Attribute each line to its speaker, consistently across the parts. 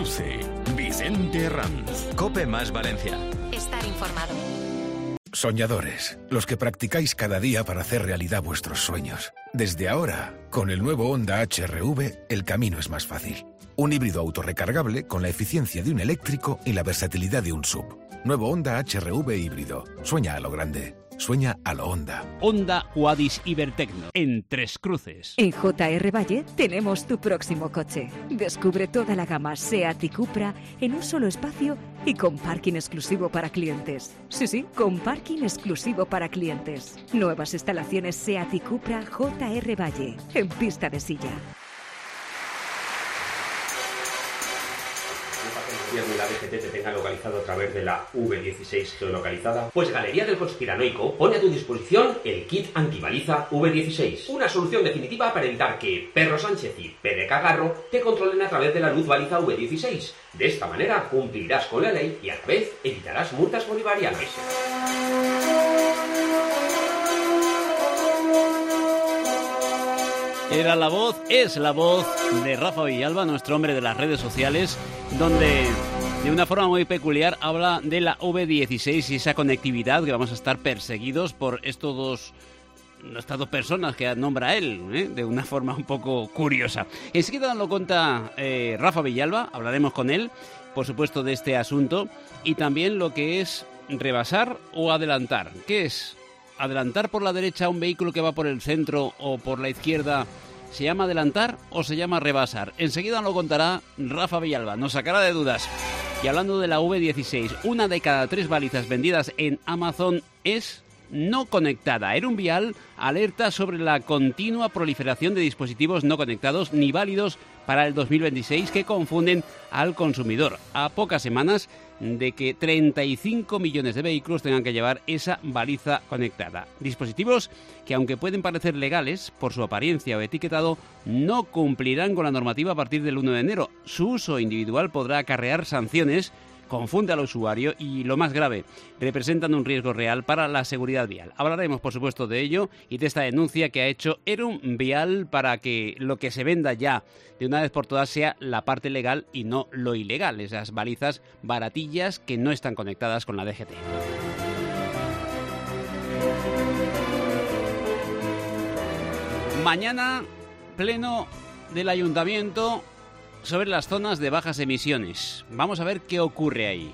Speaker 1: 11. Vicente Herranz.
Speaker 2: COPE más Valencia.
Speaker 3: Estar informado.
Speaker 4: Soñadores, los que practicáis cada día para hacer realidad vuestros sueños. Desde ahora, con el nuevo Honda HR-V, el camino es más fácil. Un híbrido autorrecargable con la eficiencia de un eléctrico y la versatilidad de un SUV. Nuevo Honda HR-V híbrido. Sueña a lo grande. Sueña a lo Honda.
Speaker 5: Honda Huadis Ibertecno, en Tres Cruces.
Speaker 6: En JR Valle tenemos tu próximo coche. Descubre toda la gama SEAT y Cupra en un solo espacio y con parking exclusivo para clientes. Sí, con parking exclusivo para clientes. Nuevas instalaciones SEAT y Cupra JR Valle, en pista de silla.
Speaker 7: De la DGT te tenga localizado a través de la V16 geolocalizada, pues Galería del Conspiranoico pone a tu disposición el kit antibaliza V16, una solución definitiva para evitar que Perro Sánchez y Pere Cagarro te controlen a través de la luz baliza V16. De esta manera cumplirás con la ley y a la vez evitarás multas bolivarianas.
Speaker 5: Era la voz, es la voz de Rafa Villalba, nuestro hombre de las redes sociales, donde de una forma muy peculiar habla de la V16 y esa conectividad que vamos a estar perseguidos por estas dos personas que nombra él, de una forma un poco curiosa. Enseguida nos lo cuenta Rafa Villalba, hablaremos con él, por supuesto, de este asunto y también lo que es rebasar o adelantar. ¿Qué es? ¿Adelantar por la derecha un vehículo que va por el centro o por la izquierda se llama adelantar o se llama rebasar? Enseguida nos lo contará Rafa Villalba, nos sacará de dudas. Y hablando de la V16, 1 de cada 3 balizas vendidas en Amazon es no conectada. Erunvial alerta sobre la continua proliferación de dispositivos no conectados ni válidos para el 2026 que confunden al consumidor. A pocas semanas de que 35 millones de vehículos tengan que llevar esa baliza conectada. Dispositivos que, aunque pueden parecer legales por su apariencia o etiquetado, no cumplirán con la normativa a partir del 1 de enero. Su uso individual podrá acarrear sanciones, confunde al usuario y, lo más grave, representan un riesgo real para la seguridad vial. Hablaremos, por supuesto, de ello y de esta denuncia que ha hecho Erunvial para que lo que se venda ya de una vez por todas sea la parte legal y no lo ilegal, esas balizas baratillas que no están conectadas con la DGT. Mañana, pleno del Ayuntamiento sobre las zonas de bajas emisiones. Vamos a ver qué ocurre ahí.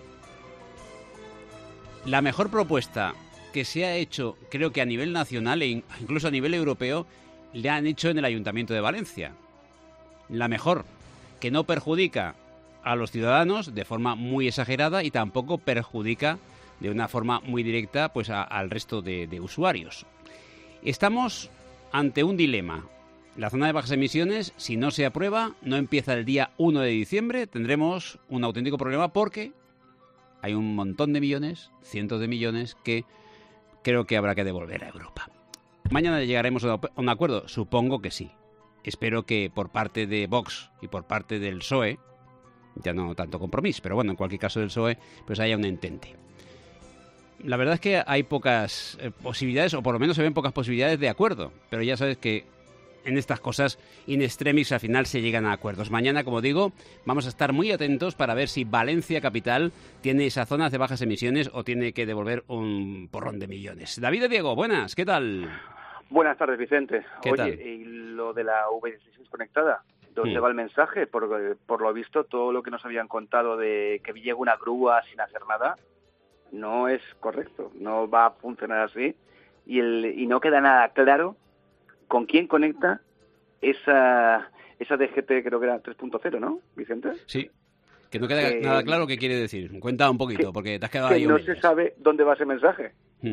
Speaker 5: La mejor propuesta que se ha hecho, creo que a nivel nacional e incluso a nivel europeo, le han hecho en el Ayuntamiento de Valencia. La mejor, que no perjudica a los ciudadanos de forma muy exagerada y tampoco perjudica de una forma muy directa pues al resto de usuarios. Estamos ante un dilema. La zona de bajas emisiones, si no se aprueba, no empieza el día 1 de diciembre. Tendremos un auténtico problema porque hay un montón de millones, cientos de millones, que creo que habrá que devolver a Europa. Mañana llegaremos a un acuerdo, supongo que sí. Espero que por parte de Vox y por parte del PSOE, ya no tanto Compromís, pero bueno, en cualquier caso del PSOE, pues haya un entente. La verdad es que hay pocas posibilidades, o por lo menos se ven pocas posibilidades de acuerdo, pero ya sabes que en estas cosas in extremis al final se llegan a acuerdos. Mañana, como digo, vamos a estar muy atentos para ver si Valencia Capital tiene esas zonas de bajas emisiones o tiene que devolver un porrón de millones. David de Diego, buenas, ¿qué tal?
Speaker 8: Buenas tardes, Vicente.
Speaker 5: ¿Qué tal?
Speaker 8: Y lo de la V16 conectada, ¿dónde va el mensaje? Por lo visto, todo lo que nos habían contado de que llega una grúa sin hacer nada, no es correcto, no va a funcionar así y no queda nada claro con quién conecta esa DGT, creo que era 3.0, ¿no, Vicente?
Speaker 5: Sí, que no queda nada claro qué quiere decir. Cuenta un poquito, porque te has quedado
Speaker 8: que
Speaker 5: ahí.
Speaker 8: No se sabe dónde va ese mensaje.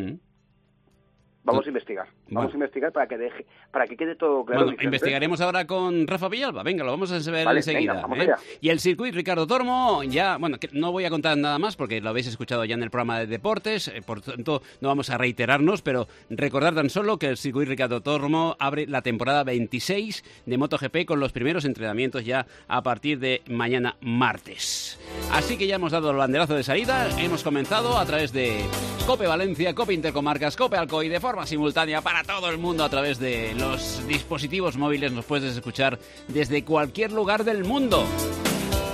Speaker 8: Vamos a investigar. Vamos a investigar para que quede todo claro.
Speaker 5: Bueno, investigaremos ahora con Rafa Villalba. Venga, lo vamos a ver enseguida.
Speaker 8: Venga, vamos allá.
Speaker 5: Y el circuito Ricardo Tormo, ya, bueno, que no voy a contar nada más porque lo habéis escuchado ya en el programa de deportes, por tanto no vamos a reiterarnos, pero recordar tan solo que el circuito Ricardo Tormo abre la temporada 26 de MotoGP con los primeros entrenamientos ya a partir de mañana martes. Así que ya hemos dado el banderazo de salida, hemos comenzado a través de COPE Valencia, COPE Intercomarcas, COPE Alcoy, de forma simultánea para todo el mundo a través de los dispositivos móviles. Nos puedes escuchar desde cualquier lugar del mundo.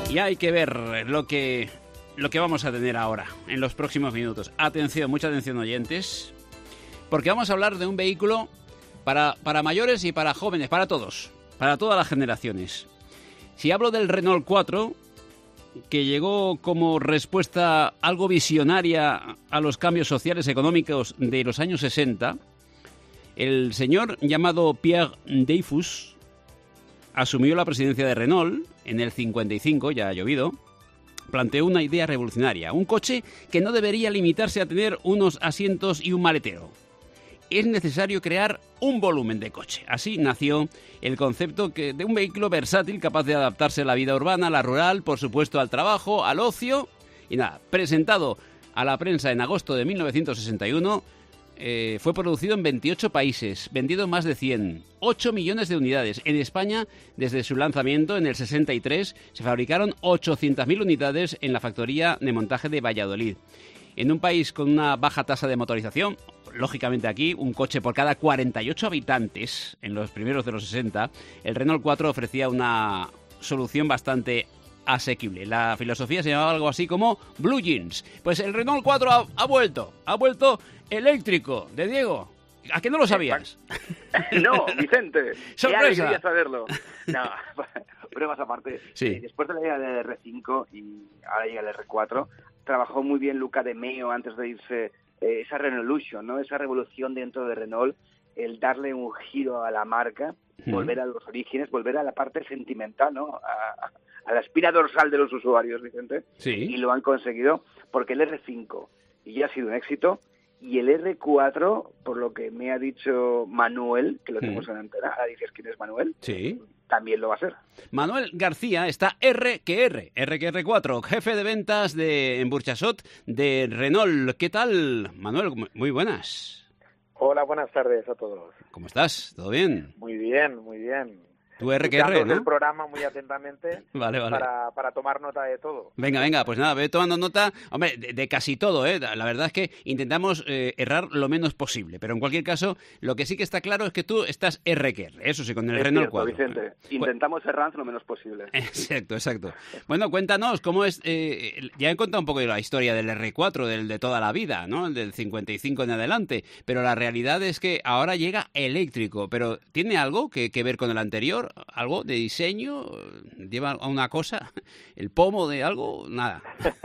Speaker 5: Y hay que ver lo que vamos a tener ahora, en los próximos minutos. Atención, mucha atención, oyentes, porque vamos a hablar de un vehículo para mayores y para jóvenes, para todos, para todas las generaciones. Si hablo del Renault 4, que llegó como respuesta algo visionaria a los cambios sociales económicos de los años 60, el señor llamado Pierre Dreyfus asumió la presidencia de Renault en el 55, ya ha llovido. Planteó una idea revolucionaria, un coche que no debería limitarse a tener unos asientos y un maletero. Es necesario crear un volumen de coche. Así nació el concepto de un vehículo versátil capaz de adaptarse a la vida urbana, a la rural, por supuesto al trabajo, al ocio. Y nada, presentado a la prensa en agosto de 1961, fue producido en 28 países, vendido más de 100, 8 millones de unidades. En España, desde su lanzamiento en el 63, se fabricaron 800.000 unidades en la factoría de montaje de Valladolid. En un país con una baja tasa de motorización, lógicamente aquí, un coche por cada 48 habitantes, en los primeros de los 60, el Renault 4 ofrecía una solución bastante asequible. La filosofía se llamaba algo así como Blue Jeans. Pues el Renault 4 ha vuelto eléctrico, de Diego. ¿A qué no lo sabías?
Speaker 8: No, Vicente.
Speaker 5: ¡Sorpresa!
Speaker 8: Ya quería saberlo. No, pruebas aparte.
Speaker 5: Sí.
Speaker 8: Después de la llegada del R5 y ahora llega el R4, trabajó muy bien Luca de Meo antes de irse, esa Renaulution, ¿no? Esa revolución dentro de Renault, el darle un giro a la marca, volver a los orígenes, volver a la parte sentimental, ¿no? A la espina dorsal de los usuarios, Vicente. Sí. Y lo han conseguido porque el R5 ya ha sido un éxito y el R4, por lo que me ha dicho Manuel, que lo tenemos en antena, ahora dices quién es Manuel,
Speaker 5: sí,
Speaker 8: también lo va a ser.
Speaker 5: Manuel García está R4, jefe de ventas en Burchasot de Renault. ¿Qué tal, Manuel? Muy buenas.
Speaker 2: Hola, buenas tardes a todos.
Speaker 5: ¿Cómo estás? ¿Todo bien?
Speaker 2: Muy bien, muy bien.
Speaker 5: Tu R, ¿no?
Speaker 2: el programa muy atentamente
Speaker 5: vale.
Speaker 2: para tomar nota de todo.
Speaker 5: Venga, pues nada, ve tomando nota, hombre, de casi todo, ¿eh? La verdad es que intentamos errar lo menos posible, pero en cualquier caso, lo que sí que está claro es que tú estás R, eso sí, con el Renault 4.
Speaker 8: Vicente, intentamos errar lo menos posible.
Speaker 5: Exacto. Bueno, cuéntanos, ¿cómo es? Ya he contado un poco de la historia del R4, del de toda la vida, ¿no? El del 55 en adelante, pero la realidad es que ahora llega eléctrico, pero ¿tiene algo que ver con el anterior? ¿Algo de diseño? ¿Lleva a una cosa? ¿El pomo de algo? Nada.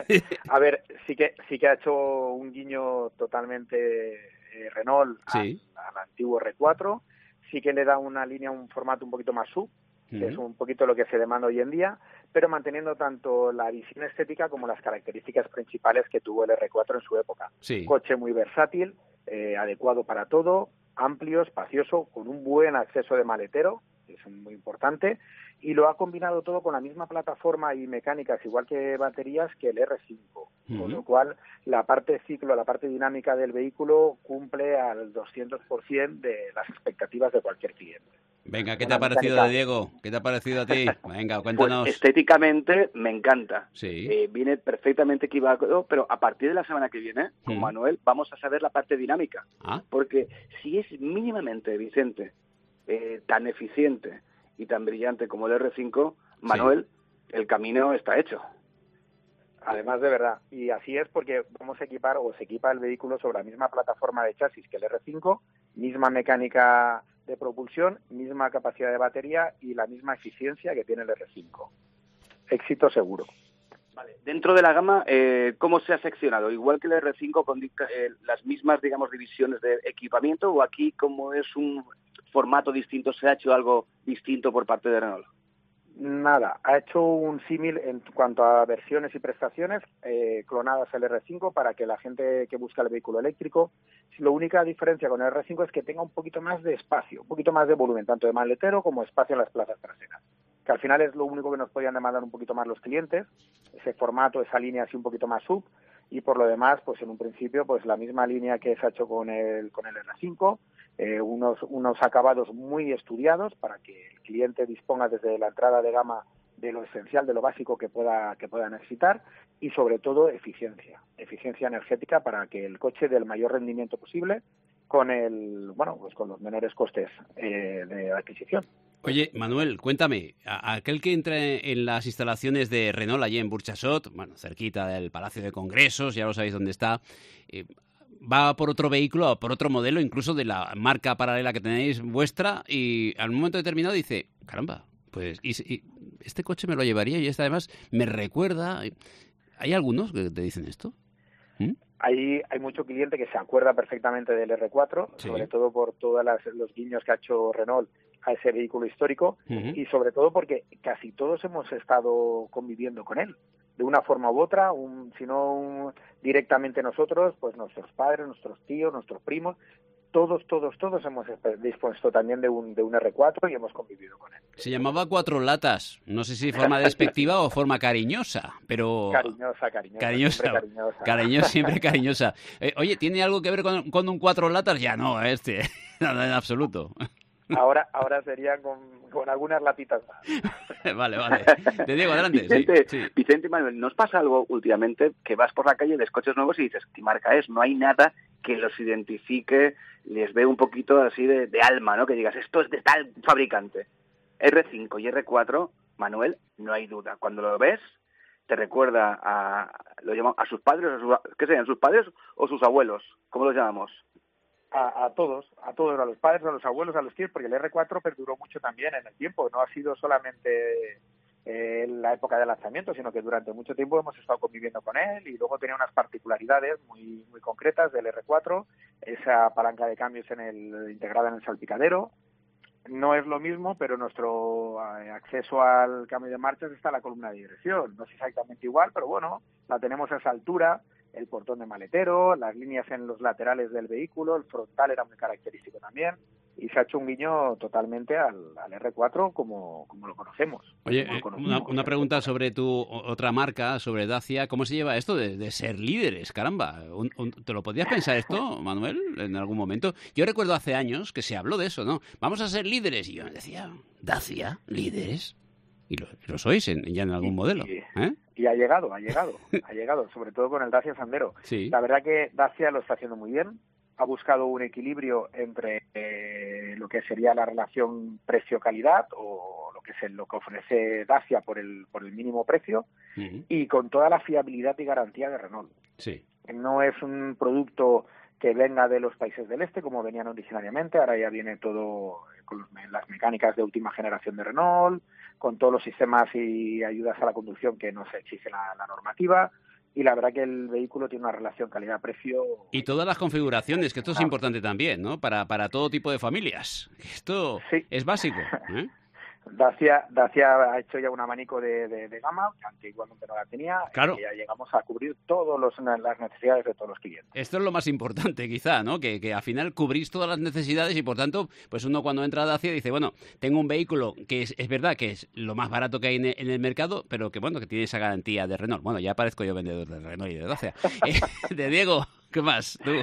Speaker 2: A ver, sí que ha hecho un guiño totalmente Renault al antiguo R4. Sí que le da una línea, un formato un poquito más sub, que es un poquito lo que se demanda hoy en día, pero manteniendo tanto la visión estética como las características principales que tuvo el R4 en su época. Sí. Coche muy versátil, adecuado para todo, amplio, espacioso, con un buen acceso de maletero, que es muy importante, y lo ha combinado todo con la misma plataforma y mecánicas, igual que baterías, que el R5, con lo cual la parte ciclo, la parte dinámica del vehículo cumple al 200% de las expectativas de cualquier cliente.
Speaker 5: Venga, ¿qué te ha parecido, Diego? ¿Qué te ha parecido a ti? Venga, cuéntanos.
Speaker 8: Pues estéticamente me encanta.
Speaker 5: Sí.
Speaker 8: Viene perfectamente equivocado, pero a partir de la semana que viene, con Manuel, vamos a saber la parte dinámica. Porque si es mínimamente, Vicente, tan eficiente y tan brillante como el R5, Manuel, el camino está hecho.
Speaker 2: Además, de verdad. Y así es porque vamos a equipar, o se equipa el vehículo sobre la misma plataforma de chasis que el R5, misma mecánica de propulsión, misma capacidad de batería y la misma eficiencia que tiene el R5. Éxito seguro.
Speaker 8: Vale. Dentro de la gama, ¿cómo se ha seccionado? ¿Igual que el R5 con las mismas, digamos, divisiones de equipamiento, o aquí, como es un formato distinto, se ha hecho algo distinto por parte de Renault?
Speaker 2: Nada, ha hecho un símil en cuanto a versiones y prestaciones clonadas al R5 para que la gente que busca el vehículo eléctrico, la única diferencia con el R5 es que tenga un poquito más de espacio, un poquito más de volumen, tanto de maletero como espacio en las plazas traseras, que al final es lo único que nos podían demandar un poquito más los clientes, ese formato, esa línea así un poquito más sub, y por lo demás, pues en un principio, pues la misma línea que se ha hecho con el R5, unos acabados muy estudiados para que el cliente disponga desde la entrada de gama de lo esencial, de lo básico que pueda necesitar, y sobre todo eficiencia energética para que el coche dé el mayor rendimiento posible con con los menores costes de adquisición.
Speaker 5: Oye, Manuel, cuéntame, aquel que entra en las instalaciones de Renault allí en Burjassot, bueno, cerquita del Palacio de Congresos, ya lo sabéis dónde está, va por otro vehículo, por otro modelo, incluso de la marca paralela que tenéis vuestra, y al momento determinado dice, caramba, pues y este coche me lo llevaría y este además me recuerda. ¿Hay algunos que te dicen esto?
Speaker 2: Hay mucho cliente que se acuerda perfectamente del R4, sí, sobre todo por todos los guiños que ha hecho Renault a ese vehículo histórico, y sobre todo porque casi todos hemos estado conviviendo con él, de una forma u otra, si no directamente nosotros, pues nuestros padres, nuestros tíos, nuestros primos, todos hemos dispuesto también de un R4 y hemos convivido con él.
Speaker 5: Se llamaba Cuatro Latas, no sé si de forma despectiva o forma cariñosa, pero... Cariñosa. Siempre cariñosa. Oye, ¿tiene algo que ver con un Cuatro Latas? Ya no, no, en absoluto.
Speaker 2: Ahora serían con algunas latitas más.
Speaker 5: Vale. Te digo, adelante.
Speaker 8: Vicente y Manuel, ¿nos pasa algo últimamente que vas por la calle, ves coches nuevos y dices, ¿qué marca es? No hay nada que los identifique, les ve un poquito así de alma, ¿no? Que digas, esto es de tal fabricante. R5 y R4, Manuel, no hay duda. Cuando lo ves, te recuerda a sus padres, ¿qué serían? ¿Sus padres o sus abuelos? ¿Cómo los llamamos?
Speaker 2: A todos, a los padres, a los abuelos, a los tíos, porque el R4 perduró mucho también en el tiempo, no ha sido solamente en la época de lanzamiento, sino que durante mucho tiempo hemos estado conviviendo con él, y luego tenía unas particularidades muy concretas del R4, esa palanca de cambios integrada en el salpicadero. No es lo mismo, pero nuestro acceso al cambio de marchas está en la columna de dirección. No es exactamente igual, pero bueno, la tenemos a esa altura. El portón de maletero, las líneas en los laterales del vehículo, el frontal era muy característico también, y se ha hecho un guiño totalmente al R4 como lo conocemos.
Speaker 5: Oye, una pregunta sobre tu otra marca, sobre Dacia. ¿Cómo se lleva esto de ser líderes? Caramba, ¿te lo podías pensar esto, Manuel, en algún momento? Yo recuerdo hace años que se habló de eso, ¿no? Vamos a ser líderes. Y yo me decía, ¿Dacia? ¿Líderes? Y lo sois ya en algún modelo, ¿eh?
Speaker 2: Y ha llegado, sobre todo con el Dacia Sandero. Sí. La verdad que Dacia lo está haciendo muy bien, ha buscado un equilibrio entre lo que sería la relación precio-calidad, o lo que ofrece Dacia por el mínimo precio, y con toda la fiabilidad y garantía de Renault.
Speaker 5: Sí.
Speaker 2: No es un producto que venga de los países del este, como venían originariamente. Ahora ya viene todo con las mecánicas de última generación de Renault, con todos los sistemas y ayudas a la conducción que nos exige la normativa, y la verdad que el vehículo tiene una relación calidad-precio.
Speaker 5: Y todas las configuraciones, que esto es importante también, ¿no? Para todo tipo de familias. Esto es básico, ¿eh?
Speaker 2: Dacia ha hecho ya un abanico de gama, que antiguamente no la tenía,
Speaker 5: claro.
Speaker 2: Y ya llegamos a cubrir todas las necesidades de todos los clientes.
Speaker 5: Esto es lo más importante, quizá, ¿no? Que al final cubrís todas las necesidades, y por tanto, pues uno cuando entra a Dacia dice, bueno, tengo un vehículo que es verdad que es lo más barato que hay en el mercado, pero que bueno, que tiene esa garantía de Renault. Bueno, ya parezco yo vendedor de Renault y de Dacia. De Diego, ¿qué más? ¿Tú?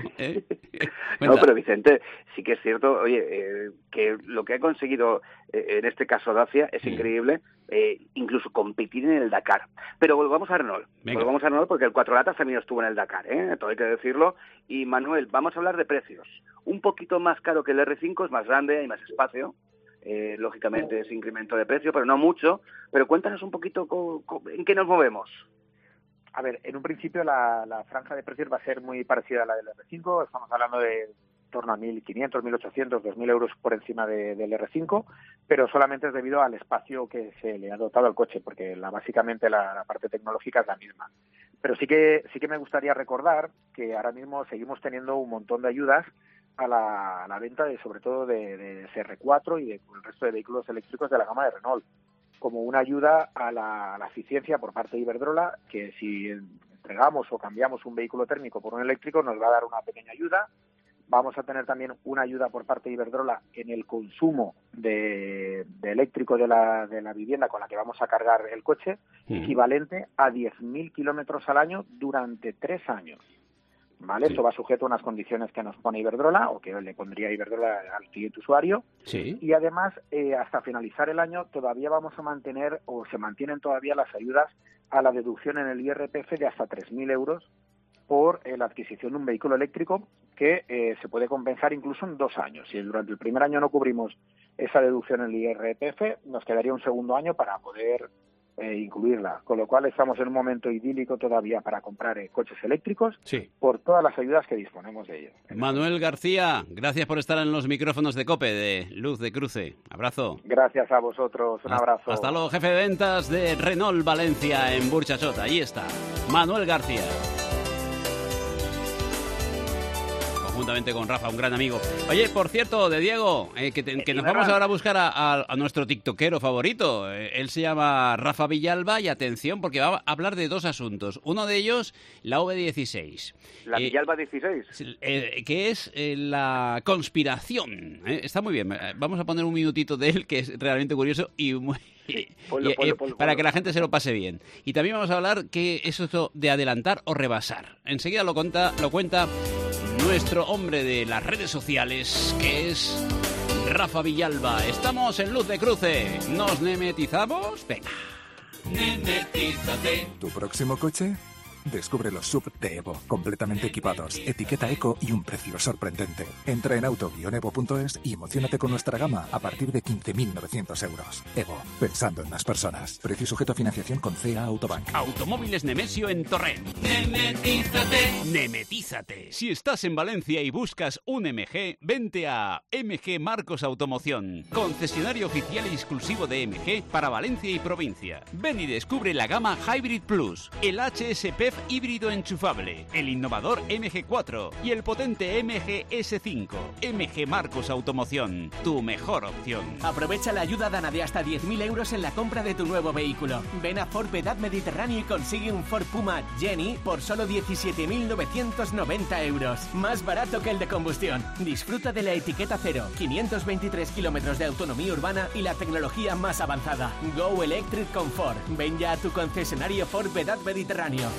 Speaker 8: No, pero Vicente, sí que es cierto, oye, que lo que ha conseguido en este caso Dacia es increíble, incluso competir en el Dakar. Pero volvamos a Renault. Volvamos a Renault porque el Cuatro Latas también estuvo en el Dakar, todo hay que decirlo. Y Manuel, vamos a hablar de precios. Un poquito más caro que el R5, es más grande, hay más espacio. Lógicamente es incremento de precio, pero no mucho. Pero cuéntanos un poquito en qué nos movemos.
Speaker 2: A ver, en un principio la franja de precios va a ser muy parecida a la del R5. Estamos hablando de en torno a 1.500, 1.800, 2.000 euros por encima del R5, pero solamente es debido al espacio que se le ha dotado al coche, porque básicamente la parte tecnológica es la misma. Pero sí que me gustaría recordar que ahora mismo seguimos teniendo un montón de ayudas a la venta, sobre todo de R4 y del resto de vehículos eléctricos de la gama de Renault, como una ayuda a la eficiencia por parte de Iberdrola, que si entregamos o cambiamos un vehículo térmico por un eléctrico nos va a dar una pequeña ayuda. Vamos a tener también una ayuda por parte de Iberdrola en el consumo de eléctrico de la vivienda con la que vamos a cargar el coche, equivalente a 10.000 kilómetros al año durante 3 años. ¿Vale? Sí. Esto va sujeto a unas condiciones que nos pone Iberdrola, o que le pondría Iberdrola al siguiente usuario.
Speaker 5: Sí.
Speaker 2: Y además, hasta finalizar el año, todavía vamos a mantener, o se mantienen todavía las ayudas a la deducción en el IRPF de hasta 3.000 euros por la adquisición de un vehículo eléctrico, que se puede compensar incluso en 2 años. Si durante el primer año no cubrimos esa deducción en el IRPF, nos quedaría un segundo año para poder incluirla, con lo cual estamos en un momento idílico todavía para comprar coches eléctricos por todas las ayudas que disponemos de ellos.
Speaker 5: Manuel García, gracias por estar en los micrófonos de COPE, de Luz de Cruce. Abrazo.
Speaker 2: Gracias a vosotros, un abrazo.
Speaker 5: Hasta luego, jefe de ventas de Renault Valencia en Burchasot. Ahí está, Manuel García. Juntamente con Rafa, un gran amigo. Oye, por cierto, de Diego, que nos vamos ahora a buscar a nuestro tiktokero favorito. Él se llama Rafa Villalba y atención, porque va a hablar de dos asuntos. Uno de ellos, la V16.
Speaker 8: ¿La Villalba 16?
Speaker 5: Que es la conspiración. Está muy bien. Vamos a poner un minutito de él, que es realmente curioso y muy... para que la gente se lo pase bien. Y también vamos a hablar qué es esto de adelantar o rebasar. Enseguida lo cuenta nuestro hombre de las redes sociales, que es Rafa Villalba. Estamos en Luz de Cruce. ¿Nos nemetizamos? Venga.
Speaker 3: Nemetízate. ¿Tu próximo coche? Descubre los SUV de Evo, completamente equipados, etiqueta eco y un precio sorprendente. Entra en auto-evo.es y emocionate con nuestra gama a partir de 15.900 euros. Evo, pensando en las personas. Precio sujeto a financiación con CA Autobank.
Speaker 5: Automóviles Nemesio en Torrent. Nemetízate. Nemetízate. Si estás en Valencia y buscas un MG, vente a MG Marcos Automoción, concesionario oficial y exclusivo de MG para Valencia y provincia. Ven y descubre la gama Hybrid Plus, el HSP híbrido enchufable, el innovador MG4 y el potente MG S5. MG Marcos Automoción, tu mejor opción.
Speaker 9: Aprovecha la ayuda Dana de hasta 10.000 euros en la compra de tu nuevo vehículo. Ven a Ford Vedad Mediterráneo y consigue un Ford Puma Jenny por solo 17.990 euros. Más barato que el de combustión. Disfruta de la etiqueta cero, 523 kilómetros de autonomía urbana y la tecnología más avanzada. Go Electric con Ford. Ven ya a tu concesionario Ford Vedad Mediterráneo.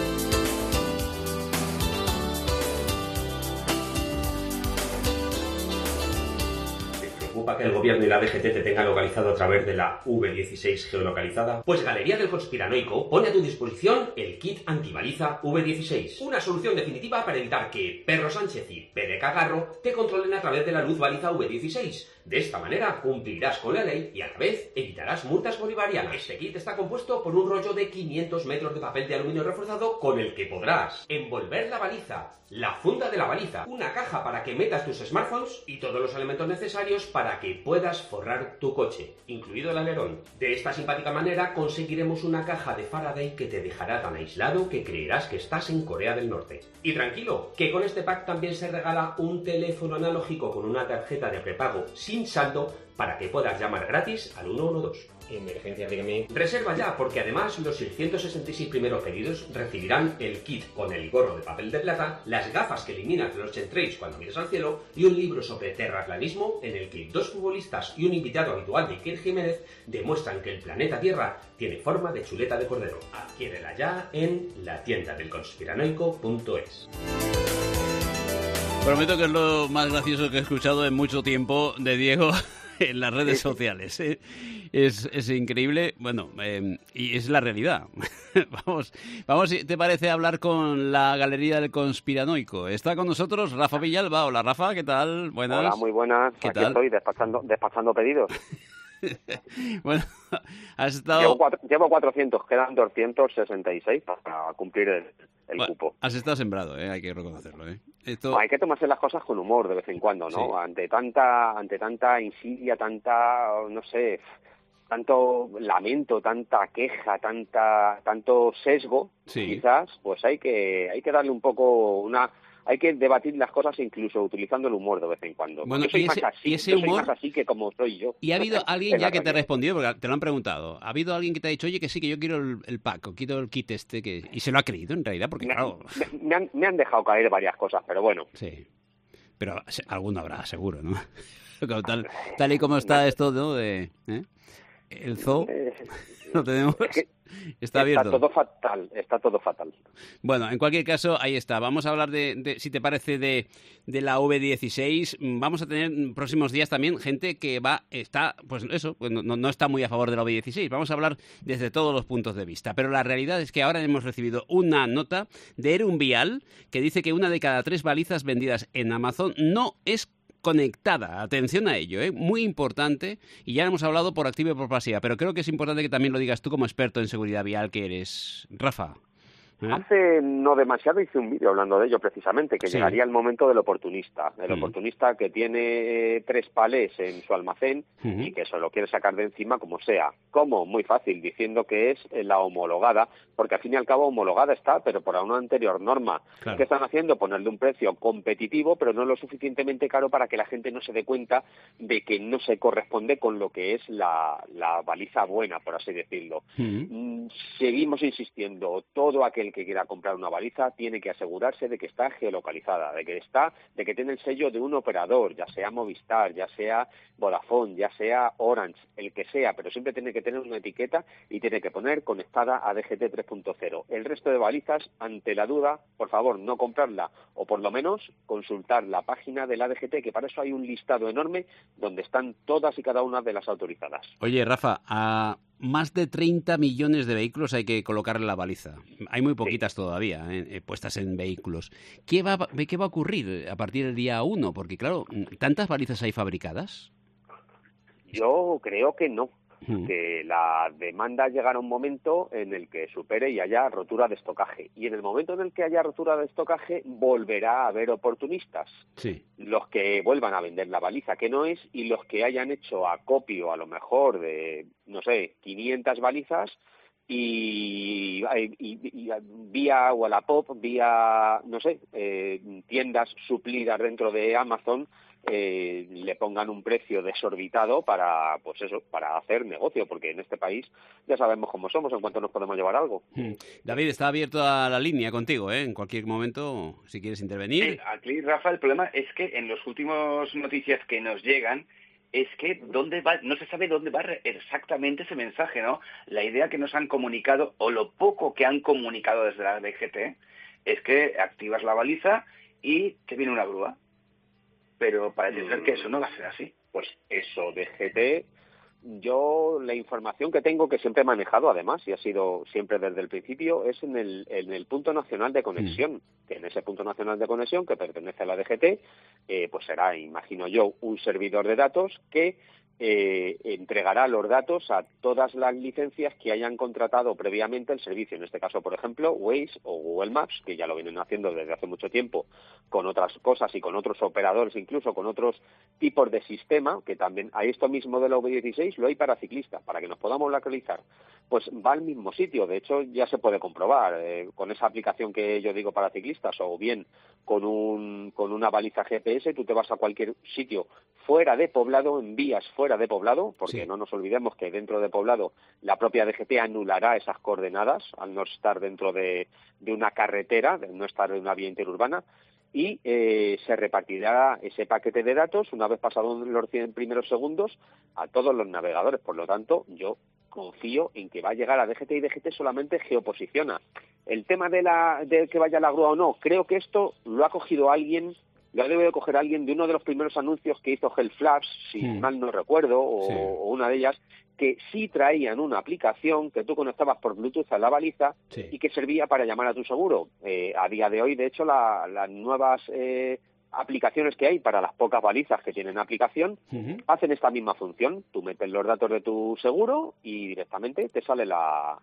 Speaker 7: Que el gobierno y la DGT te tengan localizado a través de la V16 geolocalizada? Pues Galería del Conspiranoico pone a tu disposición el kit antibaliza V16, una solución definitiva para evitar que Perro Sánchez y Pere Cagarro te controlen a través de la luz baliza V16. De esta manera cumplirás con la ley y a la vez evitarás multas bolivarianas. Este kit está compuesto por un rollo de 500 metros de papel de aluminio reforzado con el que podrás envolver la baliza, la funda de la baliza, una caja para que metas tus smartphones y todos los elementos necesarios para que puedas forrar tu coche, incluido el alerón. De esta simpática manera conseguiremos una caja de Faraday que te dejará tan aislado que creerás que estás en Corea del Norte. Y tranquilo, que con este pack también se regala un teléfono analógico con una tarjeta de prepago sin saldo para que puedas llamar gratis al 112. Emergencia, dígame. Reserva ya, porque además los 666 primeros pedidos recibirán el kit con el gorro de papel de plata, las gafas que eliminas los chemtrails cuando mires al cielo y un libro sobre terraplanismo en el que dos futbolistas y un invitado habitual de Iker Jiménez demuestran que el planeta Tierra tiene forma de chuleta de cordero. Adquiérela ya en la tienda del conspiranoico.es.
Speaker 5: Prometo que es lo más gracioso que he escuchado en mucho tiempo de Diego en las redes sociales. Es increíble, bueno, y es la realidad. Vamos, si te parece, hablar con la Galería del Conspiranoico. Está con nosotros Rafa Villalba. Hola, Rafa, ¿qué tal? Buenas.
Speaker 10: Hola, muy buenas.
Speaker 5: ¿Qué
Speaker 10: Aquí
Speaker 5: tal?
Speaker 10: estoy despachando pedidos.
Speaker 5: Bueno, has estado...
Speaker 10: Llevo 400, quedan 266 para cumplir el cupo.
Speaker 5: Has estado sembrado, hay que reconocerlo.
Speaker 10: Hay que tomarse las cosas con humor de vez en cuando, ¿no? Sí. Ante tanta insidia, no sé, tanto lamento, tanta queja, tanto sesgo, sí, quizás, pues hay que darle un poco hay que debatir las cosas incluso utilizando el humor de vez en cuando.
Speaker 5: Bueno,
Speaker 10: yo soy más así que como soy yo.
Speaker 5: ¿Y ha habido alguien ya que te ha respondido? Porque te lo han preguntado. ¿Ha habido alguien que te ha dicho, oye, que sí, que yo quiero el pack, o quiero el kit y se lo ha creído en realidad? Porque claro...
Speaker 10: Me han dejado caer varias cosas, pero bueno.
Speaker 5: Sí, pero alguno habrá, seguro, ¿no? Tal y como está esto, ¿no? El zoo, lo tenemos... Está abierto.
Speaker 10: Está todo fatal.
Speaker 5: Bueno, en cualquier caso, ahí está. Vamos a hablar si te parece, de la V16. Vamos a tener en próximos días también gente que no está muy a favor de la V16. Vamos a hablar desde todos los puntos de vista. Pero la realidad es que ahora hemos recibido una nota de Erun Vial que dice que 1 de cada 3 balizas vendidas en Amazon no es conectada. Atención a ello, muy importante. Y ya hemos hablado por activa y por pasiva, pero creo que es importante que también lo digas tú como experto en seguridad vial que eres, Rafa.
Speaker 10: Hace no demasiado hice un vídeo hablando de ello precisamente, que llegaría el momento del oportunista. El oportunista que tiene 3 palés en su almacén y que se lo quiere sacar de encima como sea. ¿Cómo? Muy fácil, diciendo que es la homologada, porque al fin y al cabo homologada está, pero por una anterior norma. Claro. ¿Qué están haciendo? Ponerle un precio competitivo, pero no lo suficientemente caro para que la gente no se dé cuenta de que no se corresponde con lo que es la baliza buena, por así decirlo. Seguimos insistiendo, todo aquel que quiera comprar una baliza tiene que asegurarse de que está geolocalizada, de que tiene el sello de un operador, ya sea Movistar, ya sea Vodafone, ya sea Orange, el que sea, pero siempre tiene que tener una etiqueta y tiene que poner conectada a DGT 3.0. El resto de balizas, ante la duda, por favor, no comprarla, o por lo menos consultar la página de la DGT, que para eso hay un listado enorme donde están todas y cada una de las autorizadas.
Speaker 5: Oye, Rafa, a más de 30 millones de vehículos hay que colocarle la baliza. Hay muy poquitas todavía puestas en vehículos. ¿Qué va a ocurrir a partir del día 1? Porque, claro, ¿tantas balizas hay fabricadas?
Speaker 10: Yo creo que no. Que la demanda llegará a un momento en el que supere y haya rotura de estocaje. Y en el momento en el que haya rotura de estocaje, volverá a haber oportunistas. Sí. Los que vuelvan a vender la baliza que no es y los que hayan hecho acopio a lo mejor de, 500 balizas y vía Wallapop, vía, tiendas suplidas dentro de Amazon, le pongan un precio desorbitado para hacer negocio, porque en este país ya sabemos cómo somos en cuanto nos podemos llevar algo.
Speaker 5: David, está abierto a la línea contigo, en cualquier momento, si quieres intervenir.
Speaker 11: Aquí, Rafa, el problema es que en las últimas noticias que nos llegan es que no se sabe dónde va exactamente ese mensaje, ¿no? La idea que nos han comunicado, o lo poco que han comunicado desde la DGT, es que activas la baliza y te viene una grúa. Pero parece ser que eso no va a ser así.
Speaker 10: Pues eso, DGT, yo la información que tengo, que siempre he manejado además, y ha sido siempre desde el principio, es en el punto nacional de conexión. Que en ese punto nacional de conexión, que pertenece a la DGT, pues será, imagino yo, un servidor de datos que entregará los datos a todas las licencias que hayan contratado previamente el servicio. En este caso, por ejemplo, Waze o Google Maps, que ya lo vienen haciendo desde hace mucho tiempo con otras cosas y con otros operadores, incluso con otros tipos de sistema, que también hay esto mismo de la V16, lo hay para ciclistas, para que nos podamos localizar. Pues va al mismo sitio. De hecho, ya se puede comprobar con esa aplicación que yo digo para ciclistas, o bien con una baliza GPS, tú te vas a cualquier sitio fuera de poblado, en vías fuera de poblado, porque no nos olvidemos que dentro de poblado la propia DGT anulará esas coordenadas al no estar dentro de una carretera, de no estar en una vía interurbana, y se repartirá ese paquete de datos una vez pasados los 100 primeros segundos a todos los navegadores. Por lo tanto, yo confío en que va a llegar a DGT, y DGT solamente geoposiciona. El tema de que vaya la grúa o no, creo que esto lo ha cogido alguien, lo ha debido coger alguien de uno de los primeros anuncios que hizo Health Flaps, si mal no recuerdo, o una de ellas, que sí traían una aplicación que tú conectabas por Bluetooth a la baliza y que servía para llamar a tu seguro. A día de hoy, de hecho, las nuevas aplicaciones que hay para las pocas balizas que tienen aplicación hacen esta misma función. Tú metes los datos de tu seguro y directamente te sale la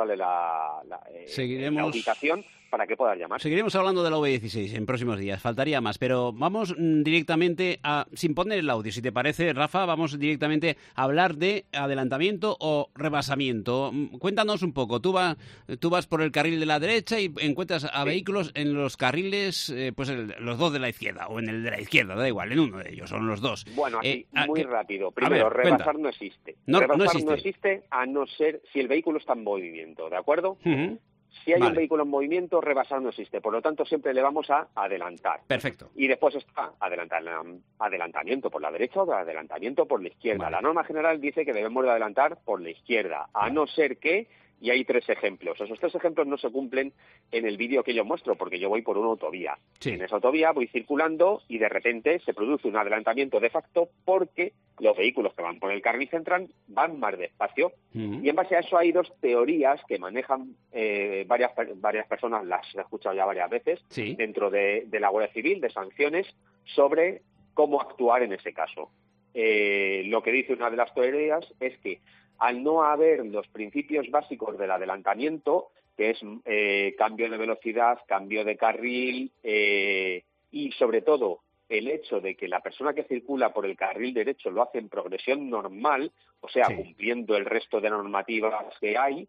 Speaker 10: ubicación para que puedas llamar.
Speaker 5: Seguiremos hablando de la V16 en próximos días, faltaría más, pero vamos directamente sin poner el audio, si te parece, Rafa, vamos directamente a hablar de adelantamiento o rebasamiento. Cuéntanos un poco, tú vas por el carril de la derecha y encuentras a vehículos en los carriles, los dos de la izquierda, o en el de la izquierda, da igual, en uno de ellos, son los dos.
Speaker 10: Bueno, aquí, muy rápido. Primero, rebasar no existe. Rebasar no existe a no ser si el vehículo está en movimiento, ¿de acuerdo? Si hay un vehículo en movimiento, rebasar no existe. Por lo tanto, siempre le vamos a adelantar.
Speaker 5: Perfecto.
Speaker 10: Y después está adelantamiento por la derecha o adelantamiento por la izquierda. La norma general dice que debemos de adelantar por la izquierda, a no ser que... Y hay 3 ejemplos. Esos 3 ejemplos no se cumplen en el vídeo que yo muestro, porque yo voy por una autovía. En esa autovía voy circulando y de repente se produce un adelantamiento de facto porque los vehículos que van por el carril central van más despacio. Y en base a eso hay 2 teorías que manejan varias personas, las he escuchado ya varias veces, dentro de la Guardia Civil, de sanciones, sobre cómo actuar en ese caso. Lo que dice una de las teorías es que al no haber los principios básicos del adelantamiento, que es cambio de velocidad, cambio de carril y sobre todo el hecho de que la persona que circula por el carril derecho lo hace en progresión normal, o sea, cumpliendo el resto de normativas que hay,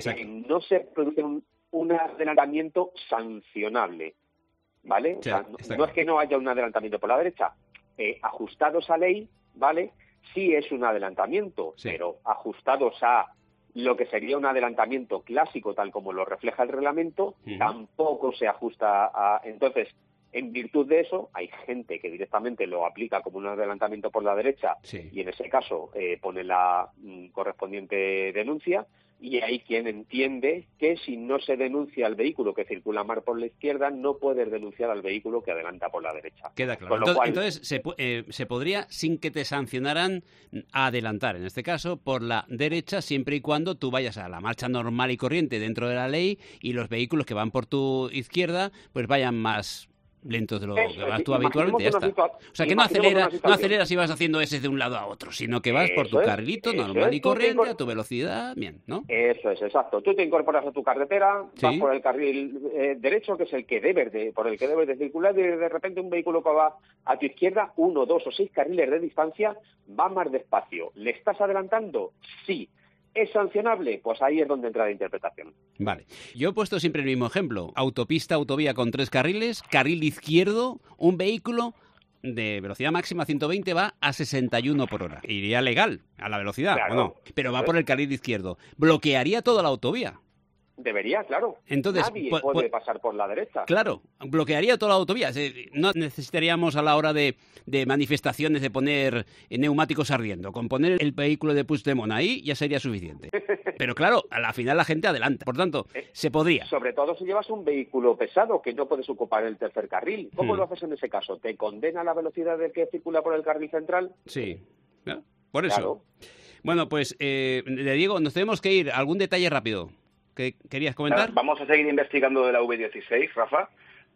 Speaker 10: no se produce un adelantamiento sancionable, ¿vale? O sea, no es que no haya un adelantamiento por la derecha, ajustados a ley, ¿vale? Sí es un adelantamiento, pero ajustados a lo que sería un adelantamiento clásico, tal como lo refleja el reglamento, tampoco se ajusta a... Entonces, en virtud de eso, hay gente que directamente lo aplica como un adelantamiento por la derecha y en ese caso pone la correspondiente denuncia, y hay quien entiende que si no se denuncia al vehículo que circula mal por la izquierda, no puedes denunciar al vehículo que adelanta por la derecha.
Speaker 5: Queda claro. Entonces se podría, sin que te sancionaran, adelantar, en este caso, por la derecha, siempre y cuando tú vayas a la marcha normal y corriente dentro de la ley y los vehículos que van por tu izquierda pues vayan más lentos de lo que vas tú habitualmente, ya está. O sea, que no aceleras y vas haciendo ese de un lado a otro, sino que vas por tu carrilito normal y corriente, a tu velocidad, bien, ¿no?
Speaker 10: Eso es, exacto. Tú te incorporas a tu carretera, vas por el carril derecho, que es el que por el que debes de circular, y de repente un vehículo que va a tu izquierda, 1, 2 o 6 carriles de distancia, va más despacio. ¿Le estás adelantando? Sí. ¿Es sancionable? Pues ahí es donde entra la interpretación.
Speaker 5: Vale. Yo he puesto siempre el mismo ejemplo. Autopista, autovía con 3 carriles, carril izquierdo, un vehículo de velocidad máxima 120 va a 61 por hora. Iría legal a la velocidad, ¿o no? Pero va por el carril izquierdo. Bloquearía toda la autovía.
Speaker 10: Debería, claro.
Speaker 5: Entonces,
Speaker 10: nadie puede pasar por la derecha.
Speaker 5: Claro, bloquearía toda la autovía. No necesitaríamos a la hora de manifestaciones de poner neumáticos ardiendo. Con poner el vehículo de Puigdemont ahí ya sería suficiente. Pero claro, a la final la gente adelanta. Por tanto, se podría.
Speaker 10: Sobre todo si llevas un vehículo pesado que no puedes ocupar el tercer carril. ¿Cómo lo haces en ese caso? ¿Te condena la velocidad del que circula por el carril central?
Speaker 5: Sí, por eso. Claro. Bueno, pues, Diego, nos tenemos que ir. ¿Algún detalle rápido que querías comentar?
Speaker 11: Vamos a seguir investigando de la V16, Rafa,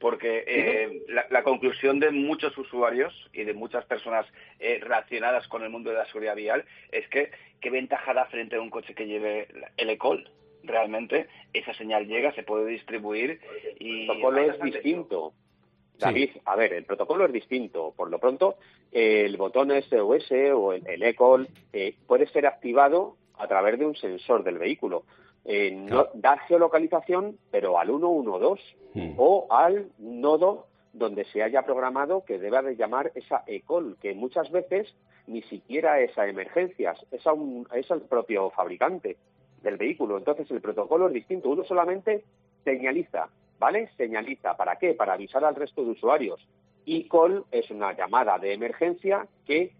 Speaker 11: porque la conclusión de muchos usuarios y de muchas personas relacionadas con el mundo de la seguridad vial es que qué ventaja da frente a un coche que lleve el e-call. Realmente esa señal llega, se puede distribuir y...
Speaker 10: El protocolo es distinto. David, a ver, el protocolo es distinto. Por lo pronto, el botón SOS o el e-call puede ser activado a través de un sensor del vehículo. No da geolocalización, pero al 112 o al nodo donde se haya programado que deba de llamar esa e-call, que muchas veces ni siquiera es a emergencias, es al propio fabricante del vehículo. Entonces el protocolo es distinto. Uno solamente señaliza, ¿vale? Señaliza. ¿Para qué? Para avisar al resto de usuarios. E-call es una llamada de emergencia que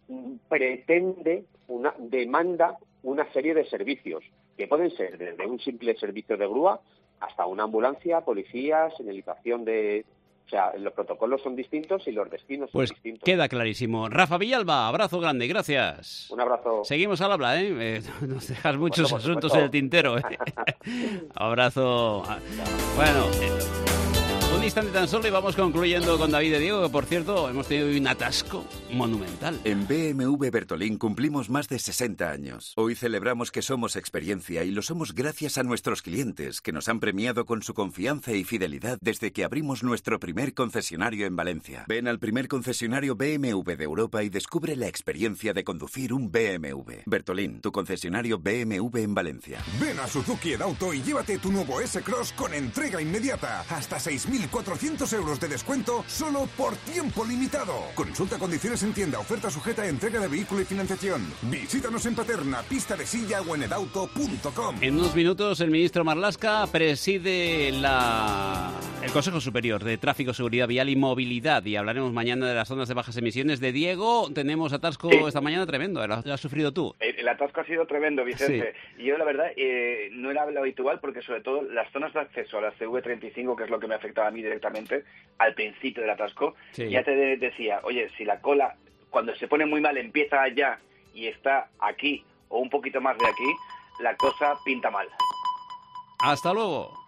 Speaker 10: demanda una serie de servicios, que pueden ser desde un simple servicio de grúa hasta una ambulancia, policía, señalización de... O sea, los protocolos son distintos y los destinos son distintos.
Speaker 5: Pues queda clarísimo. Rafa Villalba, abrazo grande, gracias.
Speaker 10: Un abrazo.
Speaker 5: Seguimos al habla, ¿eh? Nos dejas muchos asuntos en el tintero, ¿eh? Abrazo. Bueno... Un instante tan solo y vamos concluyendo con David y Diego, que por cierto hemos tenido un atasco monumental.
Speaker 12: En BMW Bertolín cumplimos más de 60 años. Hoy celebramos que somos experiencia y lo somos gracias a nuestros clientes, que nos han premiado con su confianza y fidelidad desde que abrimos nuestro primer concesionario en Valencia. Ven al primer concesionario BMW de Europa y descubre la experiencia de conducir un BMW. Bertolín, tu concesionario BMW en Valencia.
Speaker 13: Ven a Suzuki Edauto y llévate tu nuevo S-Cross con entrega inmediata. Hasta 6.400 euros de descuento solo por tiempo limitado. Consulta condiciones en tienda, oferta sujeta a entrega de vehículo y financiación. Visítanos en Paterna, pista de silla o en edauto.com.
Speaker 5: En unos minutos el ministro Marlaska preside el Consejo Superior de Tráfico, Seguridad Vial y Movilidad y hablaremos mañana de las zonas de bajas emisiones. De Diego, tenemos atasco esta mañana tremendo, ¿lo has sufrido tú?
Speaker 11: El atasco ha sido tremendo, Vicente. Sí. Y yo la verdad no era lo habitual porque sobre todo las zonas de acceso a la CV35, que es lo que me afectaba a mí directamente al principio del atasco, ya te decía, oye, si la cola cuando se pone muy mal empieza allá y está aquí o un poquito más de aquí, la cosa pinta mal.
Speaker 5: Hasta luego.